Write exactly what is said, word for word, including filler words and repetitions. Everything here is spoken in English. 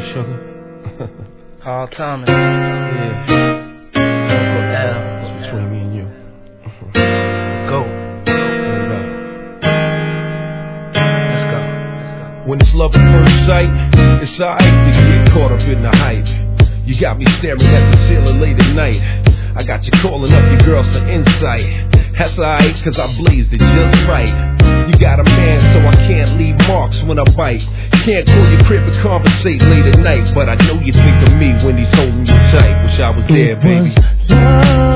sugar. Carl Thomas. Yeah. Uncle L. It's between me and you. Go. Hold up. Let's go. Let's go. When it's love at first sight, it's alright to get caught up in the hype. You got me staring at the ceiling late at night. I got you calling up your girls for insight. That's alright, cause I blazed it just right. You got a man, so I can't leave marks when I bite. Can't call your crib and conversate late at night, but I know you think of me when he's holding you tight. Wish I was there, baby.